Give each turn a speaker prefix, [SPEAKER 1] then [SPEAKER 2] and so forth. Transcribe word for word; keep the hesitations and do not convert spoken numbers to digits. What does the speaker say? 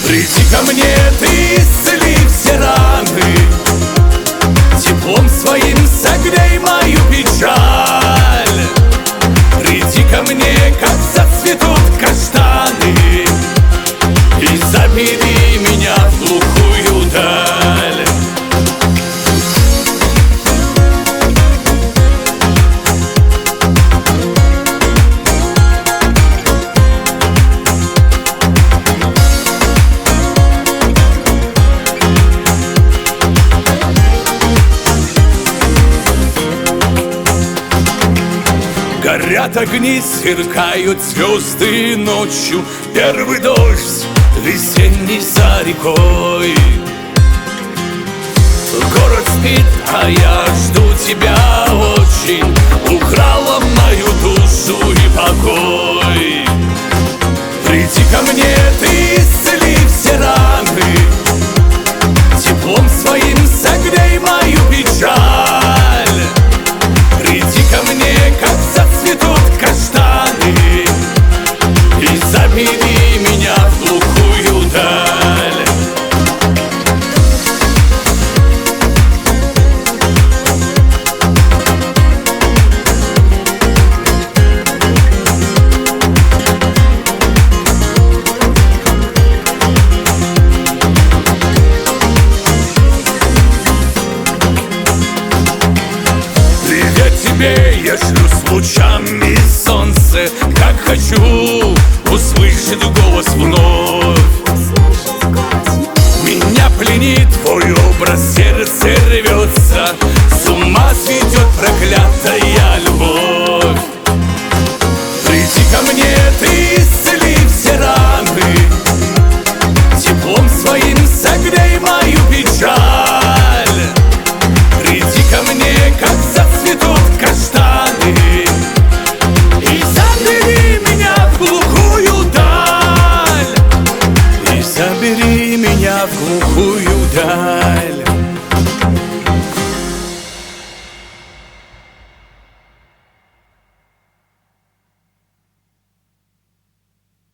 [SPEAKER 1] Приди ко мне, ты исцели все раны, теплом своим согрей мою печаль. Приди ко мне, как зацветут каштаны, и забери меня в глухую даль. Горят огни, сверкают звезды ночью, первый дождь весенний за рекой. Город спит, а я жду тебя очень. Украла мою душу и покой. Приди ко мне, ты исцели все раны, теплом своим согрей мою печаль. Приди ко мне, как зацветут каштаны, и забери меня в глухую даль. Я шлю с лучами солнца, как хочу услышать голос вновь. Меня пленит твой образ, сердце рвется, с ума сведет проклятая любовь. Приди ко мне, ты исцели все раны, теплом своим согрей мою печаль. Приди ко мне, как зацветут каштаны, и забери меня в глухую даль. И забери меня в глухую даль.